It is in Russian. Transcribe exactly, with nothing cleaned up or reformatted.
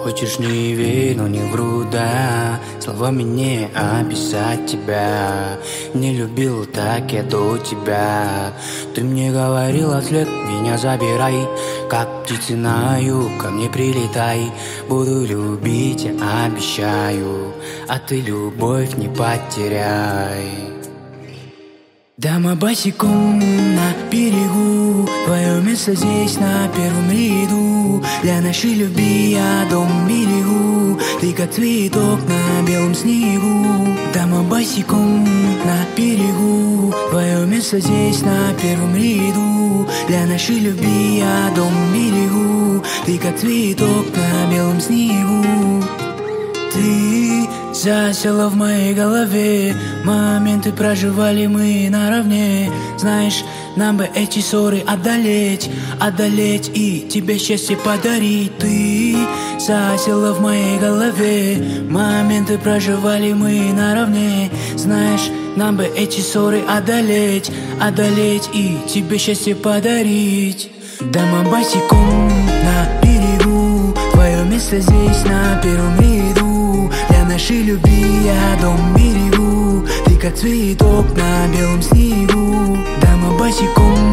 Хочешь, не верь, но не вру, да. Словами не описать тебя. Не любил так я до тебя. Ты мне говорила вслед, меня забирай. Как птицы на юг, ко мне прилетай. Буду любить, я обещаю. А ты любовь не потеряй. Дама босиком на берегу, твое место здесь на первом ряду. Для нашей любви я дом берегу, ты как цветок на белом снегу. Дама босиком на берегу, твое место здесь на первом ряду. Для нашей любви я дом берегу, ты как цветок на белом снегу. Ты засела в моей голове, моменты проживали мы наравне. Знаешь, нам бы эти ссоры одолеть, одолеть и тебе счастье подарить. Ты засела в моей голове, моменты проживали мы наравне. Знаешь, нам бы эти ссоры одолеть, одолеть и тебе счастье подарить. Дама босиком на берегу, твое место здесь на первом ряду. Для нашей любви я дом берегу, ты как цветок на белом снегу. Дама босиком